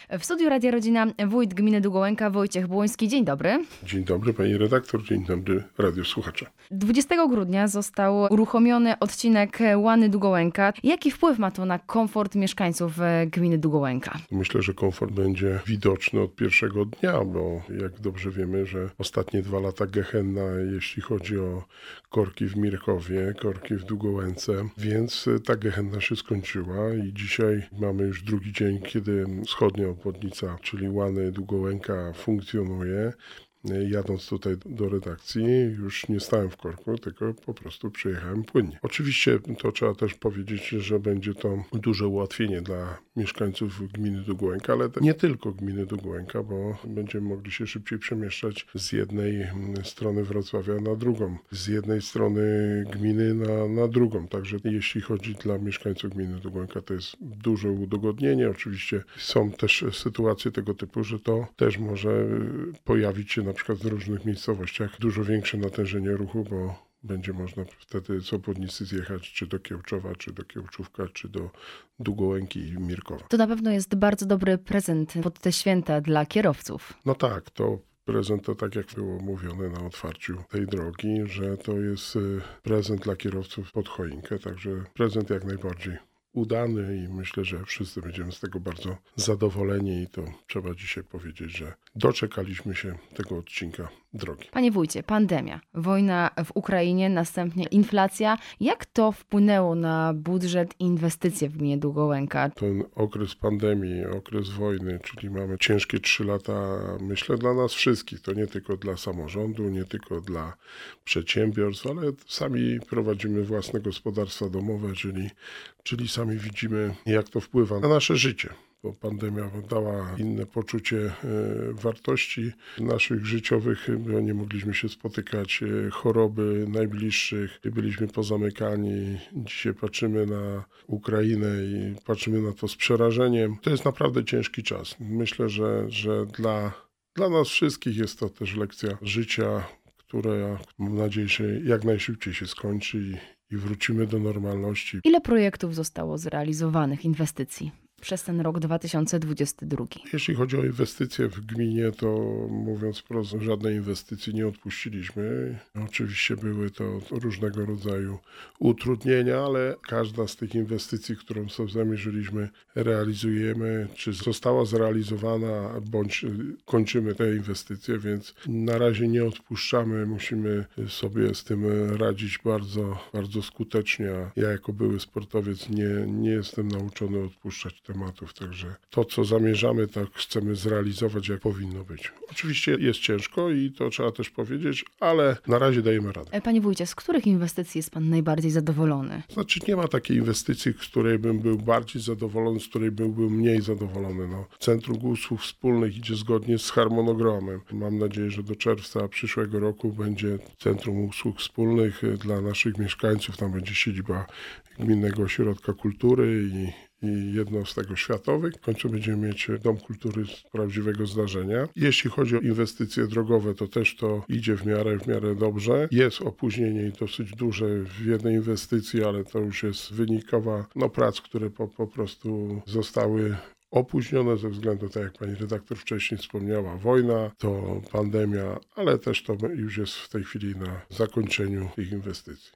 W studiu Radia Rodzina wójt gminy Długołęka Wojciech Błoński. Dzień dobry. Dzień dobry pani redaktor, dzień dobry radiosłuchacze. 20 grudnia został uruchomiony odcinek Łany Długołęka. Jaki wpływ ma to na komfort mieszkańców gminy Długołęka? Myślę, że komfort będzie widoczny od pierwszego dnia, bo jak dobrze wiemy, że ostatnie 2 lata gehenna, jeśli chodzi o korki w Mirkowie, korki w Długołęce, więc ta gehenna się skończyła i dzisiaj mamy już drugi dzień, kiedy wschodnia obwodnica, czyli Łany Długołęka funkcjonuje. Jadąc tutaj do redakcji, już nie stałem w korku, tylko po prostu przejechałem płynnie. Oczywiście to trzeba też powiedzieć, że będzie to duże ułatwienie dla mieszkańców gminy Długołęka, ale nie tylko gminy Długołęka, bo będziemy mogli się szybciej przemieszczać z jednej strony Wrocławia na drugą, z jednej strony gminy na drugą. Także jeśli chodzi dla mieszkańców gminy Długołęka, to jest duże udogodnienie. Oczywiście są też sytuacje tego typu, że to też może pojawić się na przykład w różnych miejscowościach dużo większe natężenie ruchu, bo będzie można wtedy z obwodnicy zjechać czy do Kiełczowa, czy do Kiełczówka, czy do Długołęki i Mirkowa. To na pewno jest bardzo dobry prezent pod te święta dla kierowców. No tak, to prezent to tak jak było mówione na otwarciu tej drogi, że to jest prezent dla kierowców pod choinkę, także prezent jak najbardziej udany i myślę, że wszyscy będziemy z tego bardzo zadowoleni i to trzeba dzisiaj powiedzieć, że doczekaliśmy się tego odcinka drogi. Panie wójcie, pandemia, wojna w Ukrainie, następnie inflacja. Jak to wpłynęło na budżet i inwestycje w gminie Długołęka? Ten okres pandemii, okres wojny, czyli mamy ciężkie 3 lata, myślę, dla nas wszystkich. To nie tylko dla samorządu, nie tylko dla przedsiębiorstw, ale sami prowadzimy własne gospodarstwa domowe, czyli sami widzimy, jak to wpływa na nasze życie. Bo pandemia dała inne poczucie wartości naszych życiowych, bo nie mogliśmy się spotykać, choroby najbliższych, byliśmy pozamykani. Dzisiaj patrzymy na Ukrainę i patrzymy na to z przerażeniem. To jest naprawdę ciężki czas. Myślę, że dla nas wszystkich jest to też lekcja życia, która mam nadzieję, że jak najszybciej się skończy i wrócimy do normalności. Ile projektów zostało zrealizowanych, inwestycji przez ten rok 2022? Jeśli chodzi o inwestycje w gminie, to mówiąc wprost, żadnej inwestycji nie odpuściliśmy. Oczywiście były to różnego rodzaju utrudnienia, ale każda z tych inwestycji, którą sobie zamierzyliśmy, realizujemy, czy została zrealizowana, bądź kończymy te inwestycje, więc na razie nie odpuszczamy. Musimy sobie z tym radzić bardzo, bardzo skutecznie. Ja jako były sportowiec nie jestem nauczony odpuszczać tematów, także to, co zamierzamy, tak chcemy zrealizować, jak powinno być. Oczywiście jest ciężko i to trzeba też powiedzieć, ale na razie dajemy radę. Panie wójcie, z których inwestycji jest pan najbardziej zadowolony? Znaczy nie ma takiej inwestycji, z której bym był bardziej zadowolony, z której byłbym mniej zadowolony. Centrum Usług Wspólnych idzie zgodnie z harmonogramem. Mam nadzieję, że do czerwca przyszłego roku będzie Centrum Usług Wspólnych dla naszych mieszkańców. Tam będzie siedziba Gminnego Ośrodka Kultury i jedno z tego światowych. W końcu będziemy mieć Dom Kultury z prawdziwego zdarzenia. Jeśli chodzi o inwestycje drogowe, to też to idzie w miarę dobrze. Jest opóźnienie dosyć duże w jednej inwestycji, ale to już jest wynikowa prac, które po prostu zostały opóźnione ze względu, tak jak pani redaktor wcześniej wspomniała, wojna, to pandemia, ale też to już jest w tej chwili na zakończeniu tych inwestycji.